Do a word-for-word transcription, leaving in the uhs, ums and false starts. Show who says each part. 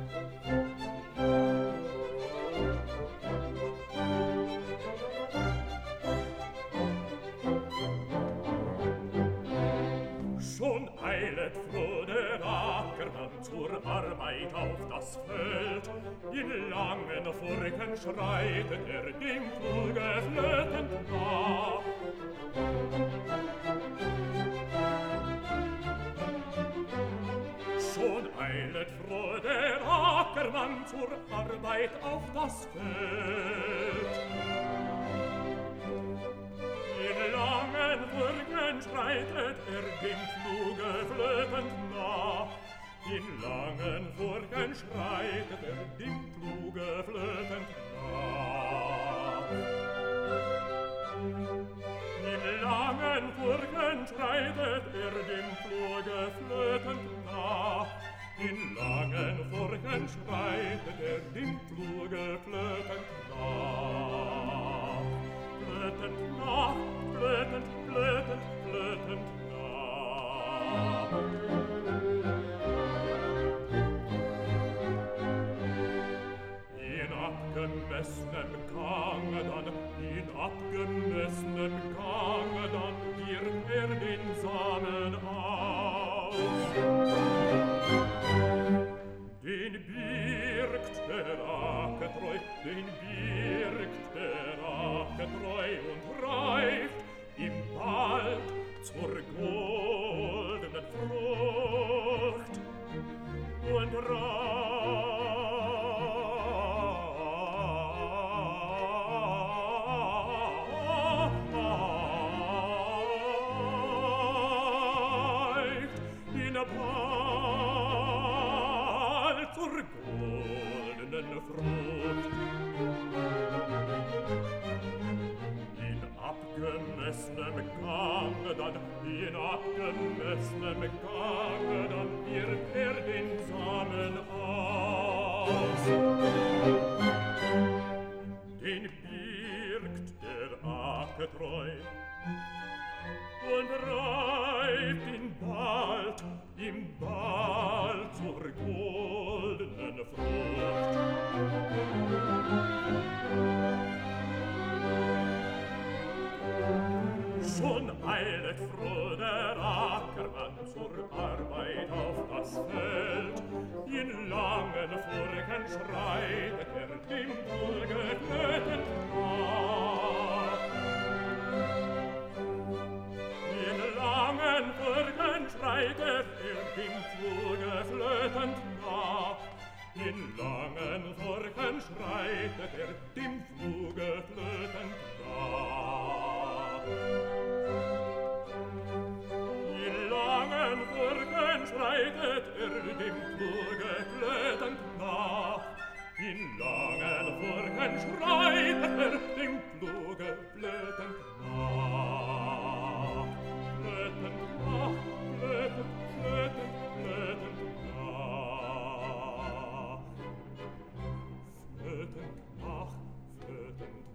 Speaker 1: Schon eilet froh der Ackermann zur Arbeit auf das Feld. In langen Furchen schreitet er dem Pfluge flötend nach. Schon eilet froh der Ackermann zur Arbeit auf das Feld. In langen Furchen schreitet er dem Pfluge flötend nach. In langen Furchen schreitet er dem Pfluge flötend nach. In langen Furchen schreitet er dem Pfluge flötend nach. In langen Furchen schreitet er dem Pfluge flötend nach. Flötend nach, flötend, flötend, flötend nach. In abgemessenem Gange dann, in abgemessenem Gange dann, wirft er den Samen aus. Den birgt der Acker treu, den birgt der Acker treu und reift ihm bald zur goldenen Frucht und reift ihn bald zur goldenen Frucht. In abgemessenem Gange dann, in abgemessenem Gange dann wirft er den Samen aus. Den birgt der Acker treu und reift ihn bald, ihm bald zur goldenen Frucht. Schon eilet froh der Ackermann zur Arbeit auf das Feld. In langen Furchen schreitet er dem Pfluge flötend nach. In langen Furchen schreitet er dem Pfluge flötend nach. In langen Furchen schreitet er dem Pfluge flötend nach. In langen Furchen schreitet er dem Pfluge flötend nach. In langen Furchen schreitet er dem Pfluge flötend nach. Flötend nach, flötend, flötend, flötend nach. Flötend nach, flötend